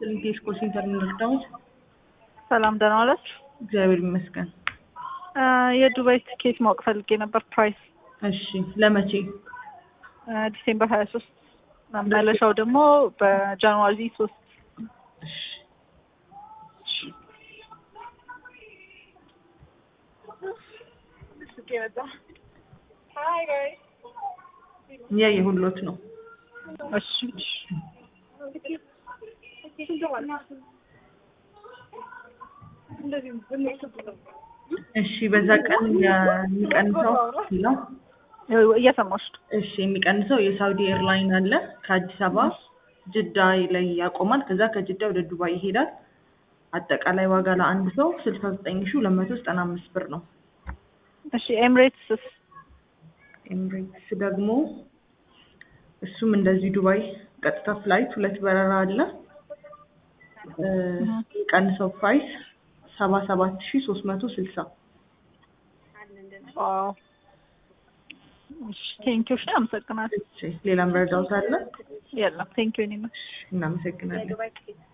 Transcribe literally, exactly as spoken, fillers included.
ስልኬስ ኮል ሴንተር እንርዳውት። ሰላም ደህና ዋላችሁ? እግዚአብሔር ይመስገን። የዱባይ ትኬት ማወቅ ፈልጌ ነበር ፕራይስ። እሺ ለመቼ? ዲሴምበር ሀያ ሶስት መመለሻው ደግሞ በጃንዋሪ ሶስት እሺ ያ የሁሎት ነው። እሺ እሺ በዛ ቀን የሚቀንሰው ነው እየሰማሽ? እሺ የሚቀንሰው የሳውዲ ኤርላይን አለ ከአዲስ አበባ ጅዳ ላይ ያቆማል። ከዛ ከጅዳ ወደ ዱባይ ይሄዳል። አጠቃላይ ዋጋ ለአንድ ሰው ስልሳ ዘጠኝ ሺህ ሁለት መቶ ዘጠና አምስት ብር ነው። እሺ ኤምሬትስ? ኤምሬትስ ደግሞ እሱም እንደዚህ ዱባይ ቀጥታ ፍላይት ሁለት በረራ አለ። የሚቀንሰው ፕራይስ ሰባ ሰባት ሺህ ሶስት መቶ ስልሳ። ዋው እሺ ቴንኪው። እሺ አመሰግናለሁ። እሺ ሌላ መረጃው አለ? የለም ቴንኪው። እኔ እናመሰግናለን።